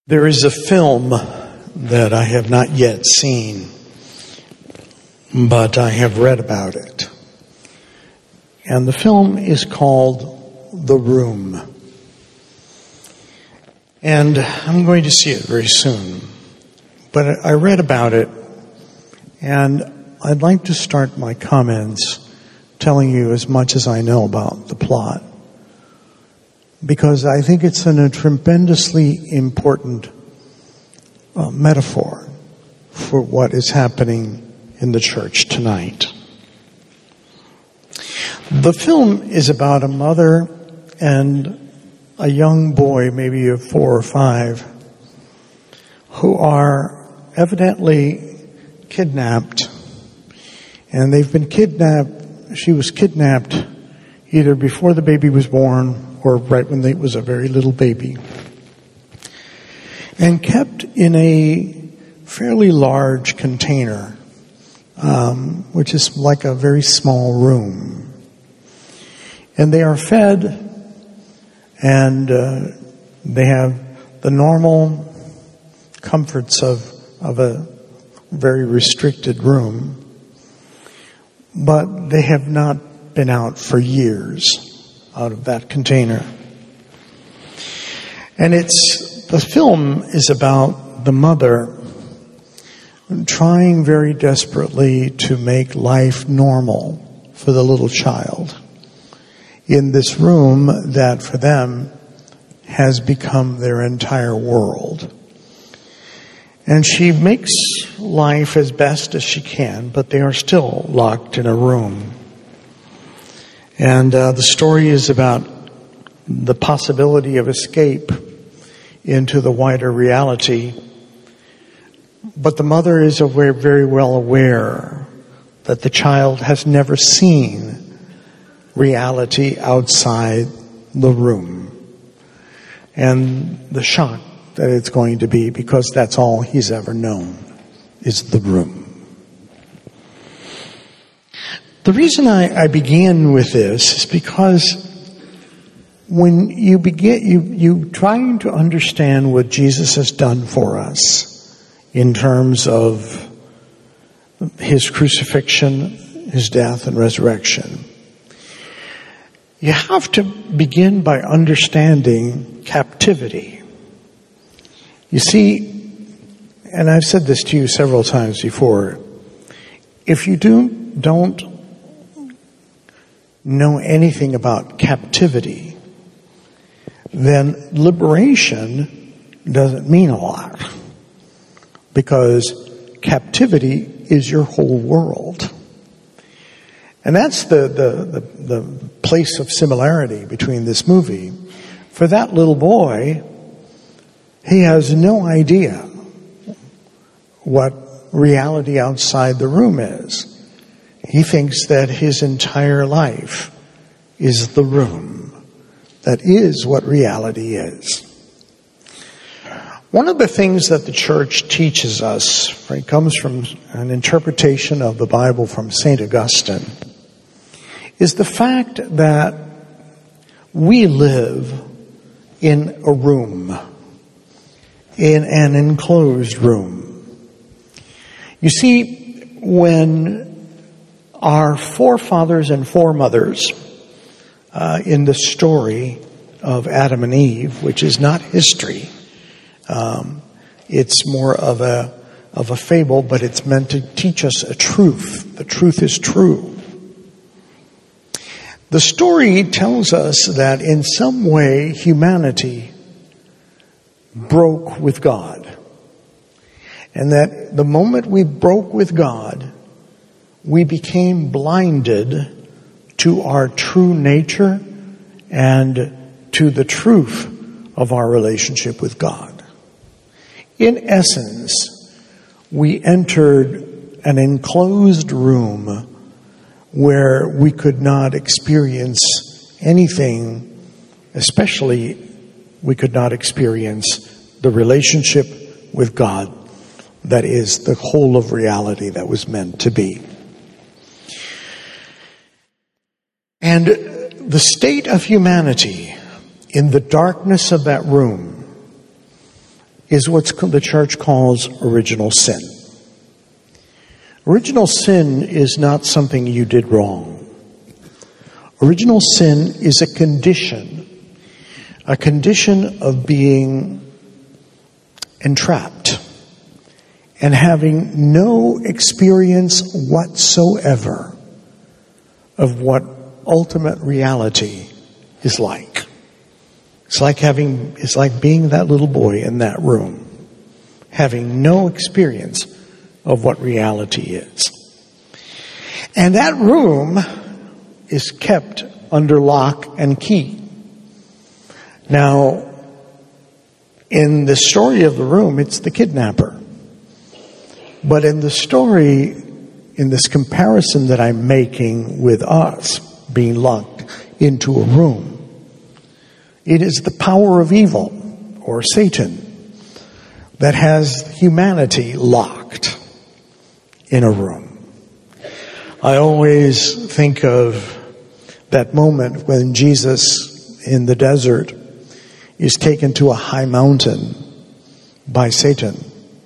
There is a film that I have not yet seen, but I have read about it. And the film is called The Room. And I'm going to see it very soon. But I read about it, and I'd like to start my comments telling you as much as I know about the plot, because I think it's a tremendously important metaphor for what is happening in the church tonight. The film is about a mother and a young boy, maybe of 4 or 5, who are evidently kidnapped. And they've been kidnapped. She was kidnapped either before the baby was born or right when it was a very little baby, and kept in a fairly large container, which is like a very small room. And they are fed, and they have the normal comforts of a very restricted room, but they have not been out for years out of that container. And the film is about the mother trying very desperately to make life normal for the little child in this room that for them has become their entire world. And she makes life as best as she can, but they are still locked in a room. And the story is about the possibility of escape into the wider reality. But the mother is very well aware that the child has never seen reality outside the room. And the shock that it's going to be, because that's all he's ever known, is the room. The reason I began with this is because when you trying to understand what Jesus has done for us in terms of his crucifixion, his death, and resurrection, you have to begin by understanding captivity. You see, and I've said this to you several times before, if you don't know anything about captivity, then liberation doesn't mean a lot, because captivity is your whole world. And that's the place of similarity between this movie. For that little boy, he has no idea what reality outside the room is. He thinks that his entire life is the room. That is what reality is. One of the things that the church teaches us, it comes from an interpretation of the Bible from St. Augustine, is the fact that we live in a room, in an enclosed room. You see, when our forefathers and foremothers in the story of Adam and Eve, which is not history, it's more of a fable, but it's meant to teach us a truth. The truth is true. The story tells us that in some way humanity broke with God, and that the moment we broke with God, we became blinded to our true nature and to the truth of our relationship with God. In essence, we entered an enclosed room where we could not experience anything, especially we could not experience the relationship with God that is the whole of reality that was meant to be. And the state of humanity in the darkness of that room is what the church calls original sin. Original sin is not something you did wrong. Original sin is a condition of being entrapped and having no experience whatsoever of what ultimate reality is like. It's like being that little boy in that room, having no experience of what reality is. And that room is kept under lock and key. Now, in the story of the room, it's the kidnapper. But in the story, in this comparison that I'm making with us being locked into a room, it is the power of evil, or Satan, that has humanity locked in a room. I always think of that moment when Jesus in the desert is taken to a high mountain by Satan.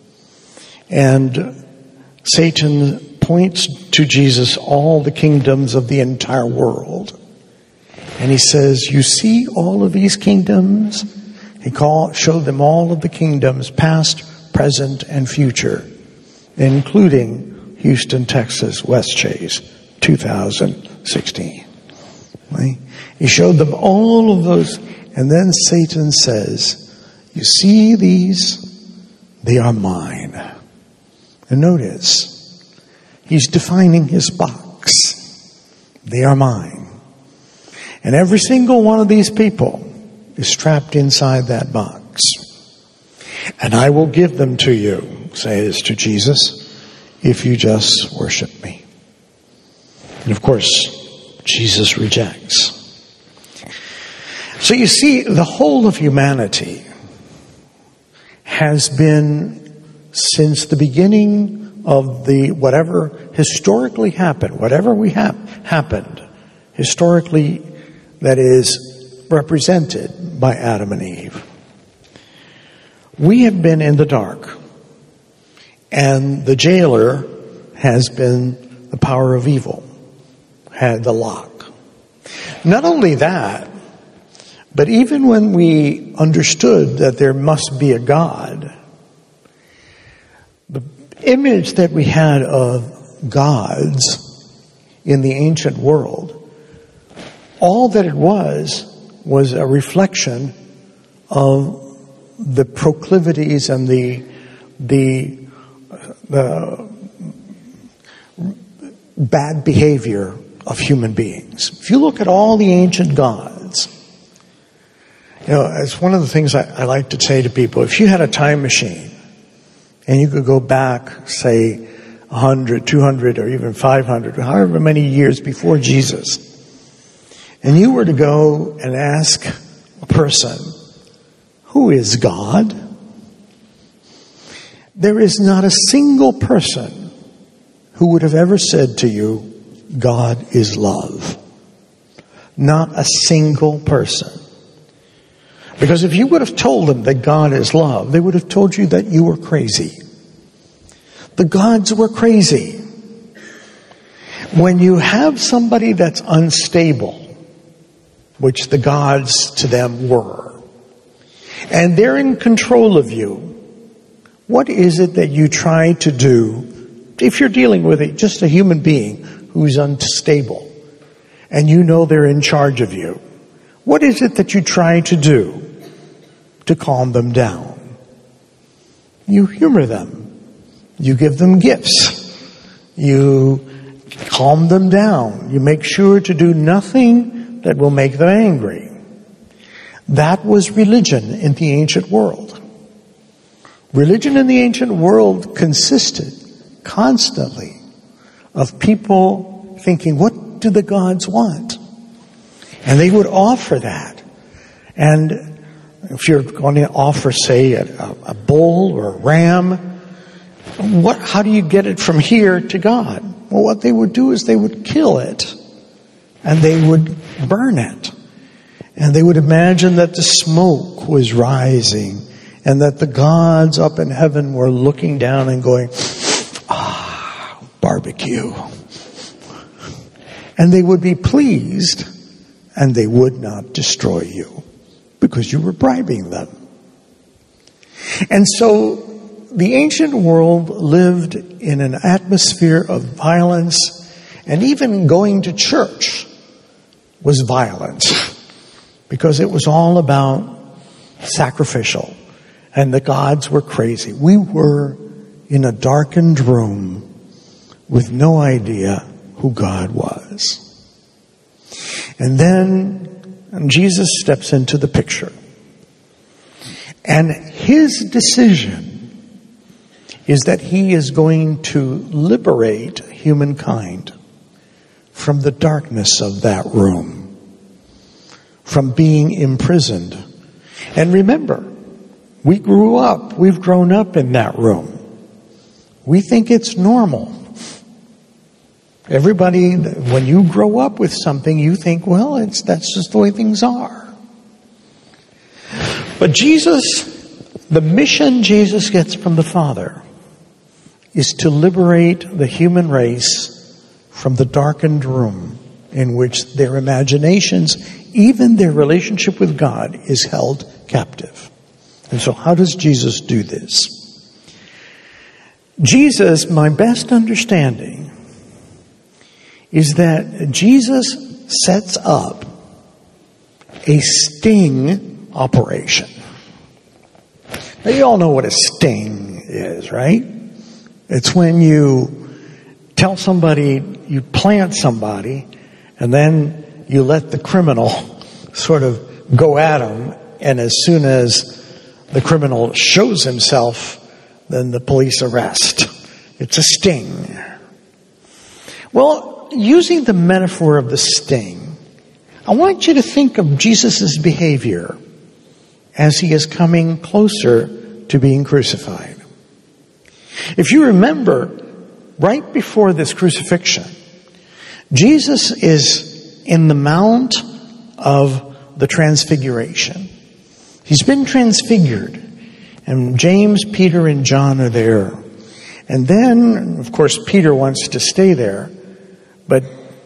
And Satan points to Jesus all the kingdoms of the entire world. And he says, you see all of these kingdoms? He showed them all of the kingdoms, past, present, and future, including Houston, Texas, Westchase, 2016. Right? He showed them all of those. And then Satan says, you see these? They are mine. And notice, he's defining his box. They are mine. And every single one of these people is trapped inside that box. And I will give them to you, says to Jesus, if you just worship me. And of course, Jesus rejects. So you see, the whole of humanity has been, since the beginning of whatever historically happened, happened historically, that is represented by Adam and Eve. We have been in the dark, and the jailer has been the power of evil, had the lock. Not only that, but even when we understood that there must be a God, the image that we had of gods in the ancient world, all that it was a reflection of the proclivities and the bad behavior of human beings. If you look at all the ancient gods, it's one of the things I like to say to people. If you had a time machine and you could go back, say, 100, 200, or even 500, however many years before Jesus, and you were to go and ask a person, who is God? There is not a single person who would have ever said to you, God is love. Not a single person. Because if you would have told them that God is love, they would have told you that you were crazy. The gods were crazy. When you have somebody that's unstable, which the gods to them were, and they're in control of you, what is it that you try to do if you're dealing with just a human being who's unstable and you know they're in charge of you? What is it that you try to do to calm them down? You humor them. You give them gifts. You calm them down. You make sure to do nothing that will make them angry. That was religion in the ancient world. Religion in the ancient world consisted constantly of people thinking, what do the gods want? And they would offer that. And if you're going to offer, say, a bull or a ram, how do you get it from here to God? Well, what they would do is they would kill it and they would burn it. And they would imagine that the smoke was rising and that the gods up in heaven were looking down and going, barbecue. And they would be pleased, and they would not destroy you because you were bribing them. And so the ancient world lived in an atmosphere of violence, and even going to church was violence because it was all about sacrificial, and the gods were crazy. We were in a darkened room with no idea who God was. And then Jesus steps into the picture. And his decision is that he is going to liberate humankind from the darkness of that room, from being imprisoned. And remember, we've grown up in that room. We think it's normal. Everybody, when you grow up with something, you think, well, that's just the way things are. But Jesus, the mission Jesus gets from the Father is to liberate the human race from the darkened room in which their imaginations, even their relationship with God, is held captive. And so how does Jesus do this? Jesus, my best understanding, is that Jesus sets up a sting operation. Now, you all know what a sting is, right? It's when you tell somebody, you plant somebody, and then you let the criminal sort of go at them, and as soon as the criminal shows himself, then the police arrest. It's a sting. Well, using the metaphor of the sting, I want you to think of Jesus' behavior as he is coming closer to being crucified. If you remember, right before this crucifixion, Jesus is in the Mount of the Transfiguration. He's been transfigured, and James, Peter, and John are there. And then, of course, Peter wants to stay there. But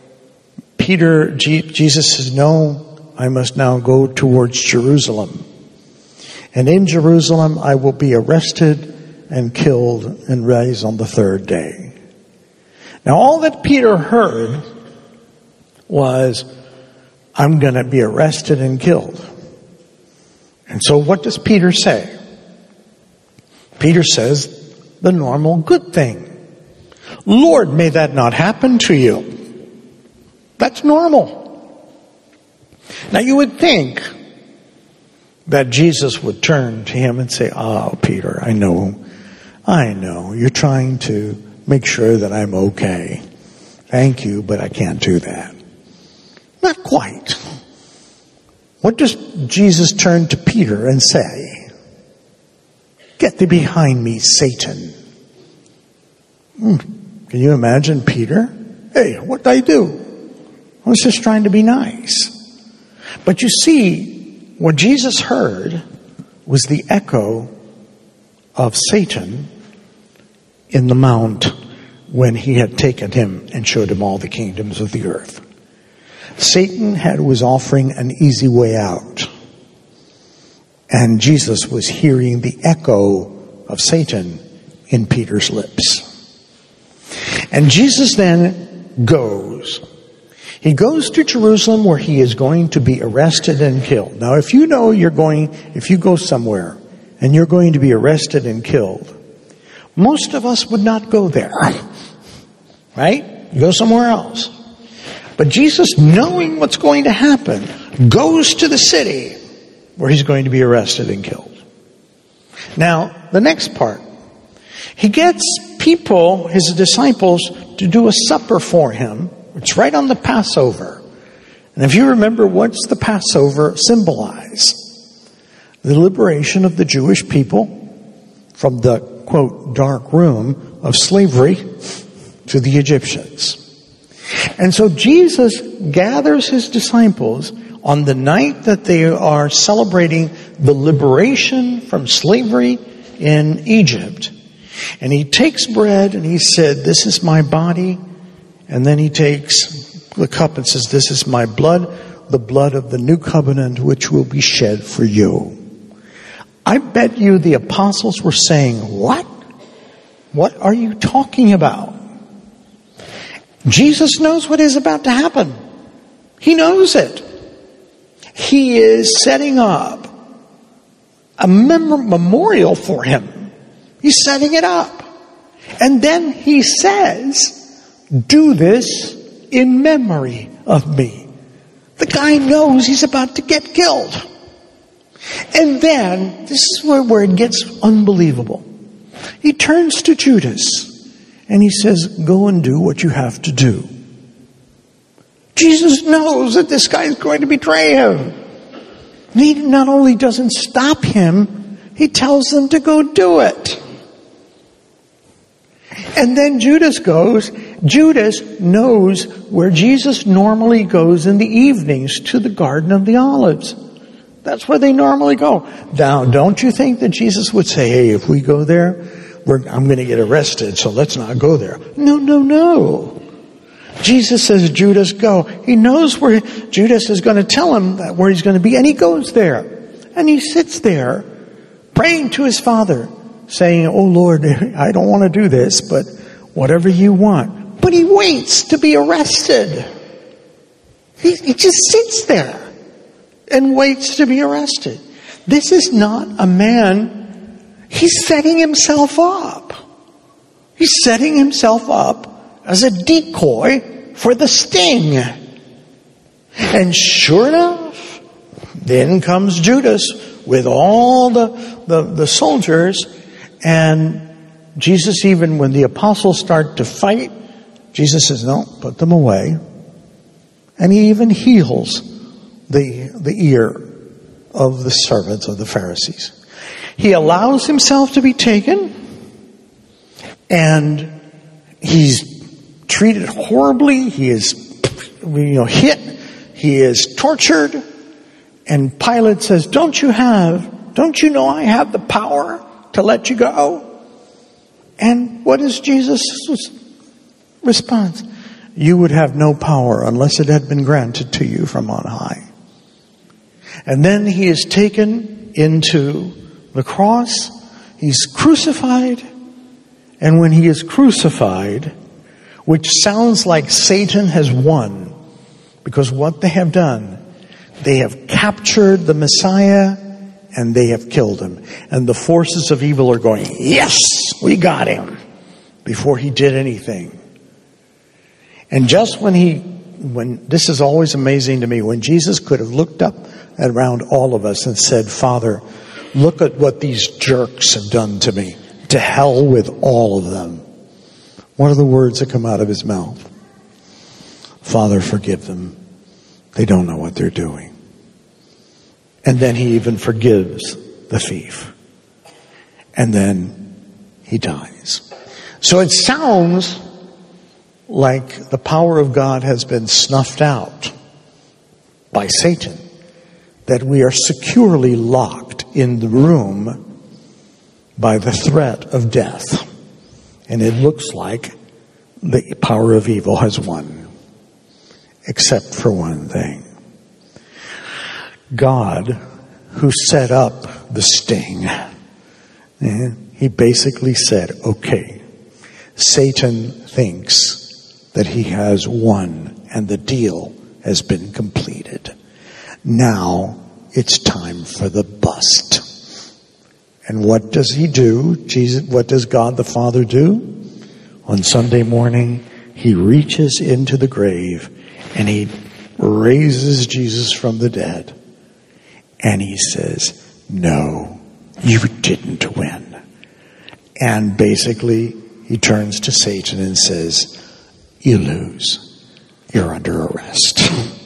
Jesus says, no, I must now go towards Jerusalem. And in Jerusalem, I will be arrested and killed and raised on the third day. Now, all that Peter heard was, I'm going to be arrested and killed. And so what does Peter say? Peter says the normal good thing. Lord, may that not happen to you. That's normal. Now you would think that Jesus would turn to him and say, oh, Peter, I know. You're trying to make sure that I'm okay. Thank you, but I can't do that. Not quite. What does Jesus turn to Peter and say? Get thee behind me, Satan. Can you imagine Peter? Hey, what'd I do? I was just trying to be nice. But you see, what Jesus heard was the echo of Satan in the mount when he had taken him and showed him all the kingdoms of the earth. Satan was offering an easy way out. And Jesus was hearing the echo of Satan in Peter's lips. And Jesus then goes. He goes to Jerusalem where he is going to be arrested and killed. Now, if you go somewhere and you're going to be arrested and killed, most of us would not go there. Right? You go somewhere else. But Jesus, knowing what's going to happen, goes to the city where he's going to be arrested and killed. Now, the next part. He gets people, his disciples, to do a supper for him. It's right on the Passover. And if you remember, what's the Passover symbolize? The liberation of the Jewish people from the, quote, dark room of slavery to the Egyptians. And so Jesus gathers his disciples on the night that they are celebrating the liberation from slavery in Egypt. And he takes bread and he said, "This is my body." And then he takes the cup and says, "This is my blood, the blood of the new covenant, which will be shed for you." I bet you the apostles were saying, "What? What are you talking about?" Jesus knows what is about to happen. He knows it. He is setting up a memorial for him. He's setting it up. And then he says, "Do this in memory of me." The guy knows he's about to get killed. And then, this is where it gets unbelievable. He turns to Judas and he says, "Go and do what you have to do." Jesus knows that this guy is going to betray him. And he not only doesn't stop him, he tells him to go do it. And then Judas goes. Judas knows where Jesus normally goes in the evenings, to the Garden of the Olives. That's where they normally go. Now, don't you think that Jesus would say, "Hey, if we go there, I'm going to get arrested, so let's not go there"? No. Jesus says, "Judas, go." He knows where Judas is going to tell him where he's going to be, and he goes there. And he sits there praying to his Father, saying, "Oh Lord, I don't want to do this, but whatever you want." But he waits to be arrested. He just sits there and waits to be arrested. This is not a man. He's setting himself up. He's setting himself up as a decoy for the sting. And sure enough, then comes Judas with all the soldiers. And Jesus, even when the apostles start to fight, Jesus says, "No, put them away." And he even heals the ear of the servants of the Pharisees. He allows himself to be taken, and he's treated horribly. He is, hit. He is tortured. And Pilate says, don't you know I have the power to let you go? And what is Jesus' response? "You would have no power unless it had been granted to you from on high." And then he is taken into the cross. He's crucified. And when he is crucified, which sounds like Satan has won, because what they have done, they have captured the Messiah and they have killed him. And the forces of evil are going, "Yes, we got him," before he did anything. And just when this is always amazing to me, when Jesus could have looked up around all of us and said, "Father, look at what these jerks have done to me. To hell with all of them." What are the words that come out of his mouth? "Father, forgive them. They don't know what they're doing." And then he even forgives the thief. And then he dies. So it sounds like the power of God has been snuffed out by Satan, that we are securely locked in the room by the threat of death. And it looks like the power of evil has won, except for one thing. God, who set up the sting, he basically said, "Okay, Satan thinks that he has won and the deal has been completed. Now it's time for the bust." And what does he do? What does God the Father do? On Sunday morning, he reaches into the grave and he raises Jesus from the dead. And he says, "No, you didn't win." And basically, he turns to Satan and says, "You lose. You're under arrest."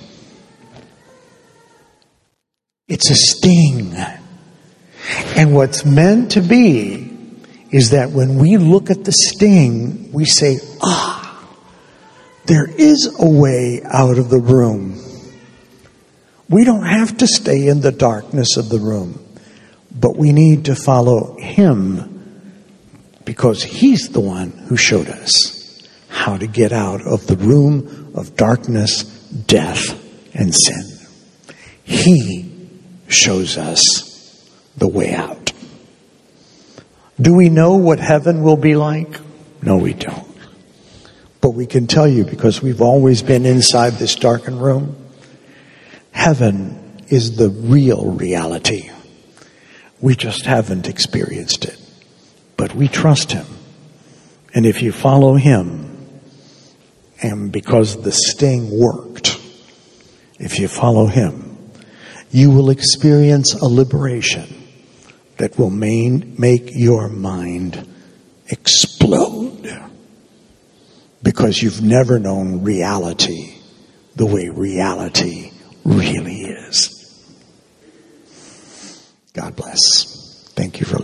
It's a sting. And what's meant to be is that when we look at the sting, we say, there is a way out of the room. We don't have to stay in the darkness of the room, but we need to follow Him because He's the one who showed us how to get out of the room of darkness, death, and sin. He shows us the way out. Do we know what heaven will be like? No, we don't. But we can tell you, because we've always been inside this darkened room, heaven is the real reality. We just haven't experienced it. But we trust Him. And if you follow Him, and because the sting worked, if you follow Him, you will experience a liberation that will make your mind explode. Because you've never known reality the way reality really is. God bless. Thank you for